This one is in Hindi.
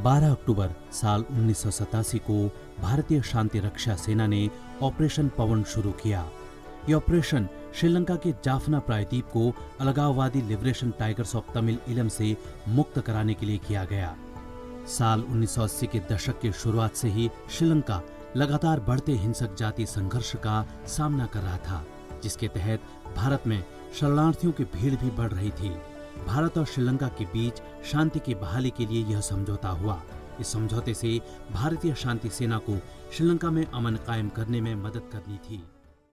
12 अक्टूबर साल 1987 को भारतीय शांति रक्षा सेना ने ऑपरेशन पवन शुरू किया। यह ऑपरेशन श्रीलंका के जाफना प्रायद्वीप को अलगाववादी लिबरेशन टाइगर्स ऑफ तमिल इलम से मुक्त कराने के लिए किया गया। साल 1980 के दशक की शुरुआत से ही श्रीलंका लगातार बढ़ते हिंसक जाति संघर्ष का सामना कर रहा था, जिसके तहत भारत में शरणार्थियों की भीड़ भी बढ़ रही थी। भारत और श्रीलंका के बीच शांति की बहाली के लिए यह समझौता हुआ। इस समझौते से भारतीय शांति सेना को श्रीलंका में अमन कायम करने में मदद करनी थी।